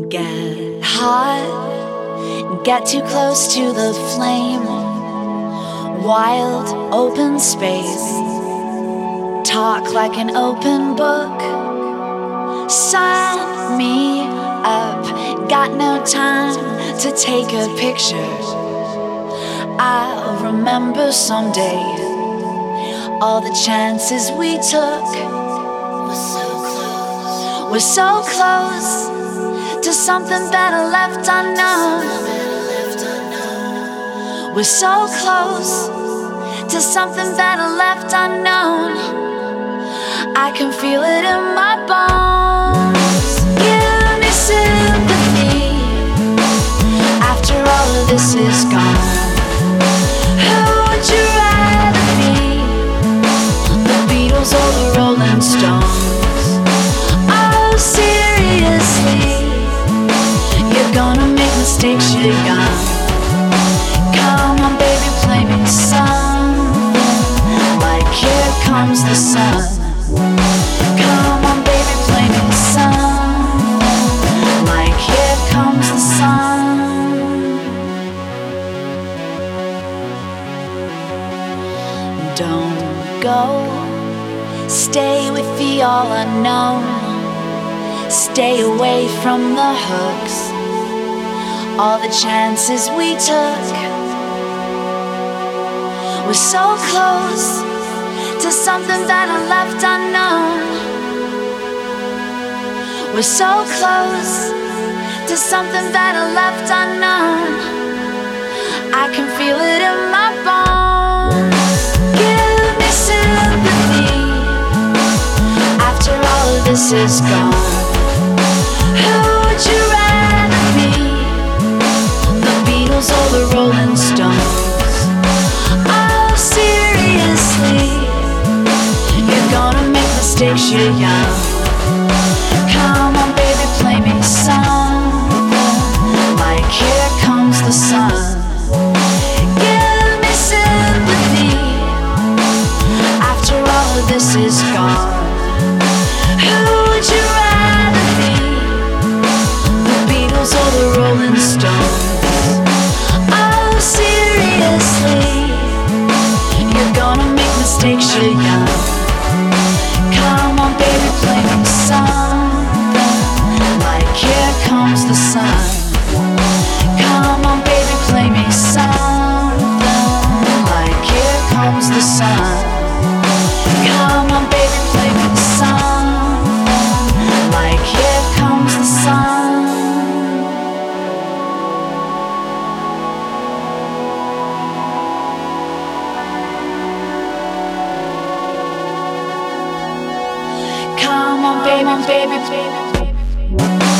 Get hot, get too close to the flame. Wild, open space. Talk like an open book. Sign me up. Got no time to take a picture. I'll remember someday all the chances we took. We're so close to something better left unknown. We're so close to something better left unknown. I can feel it in my bones. Give me sympathy after all of this is gone. Who would you rather be? The Beatles or the Rolling Stones? Oh, seriously, you're gonna make mistakes, you're young. Come on, baby, play me something like Here Comes the Sun. Come on, baby, play me something like Here Comes the Sun. Don't go, stay with the all unknown. Stay away from the hooks, all the chances we took. We're so close to something better left unknown. We're so close to something better left unknown. I can feel it in my bones. Give me sympathy after all of this is gone. Who would you rather be? The Beatles or the Rolling Stones? Oh, seriously, you're gonna make mistakes, you're young. Come on, baby, play me something like Here Comes the Sun. Give me sympathy after all of this is gone. Who would you rather be? The Beatles or the Rolling Stones? Oh, seriously, you're gonna make mistakes, you're young. Come on, baby, play me something like Here Comes the Sun. Come on, baby, play me something like Here Comes the Sun. Come on, baby, play me something like Here Comes the Sun. Come on, baby, baby, baby.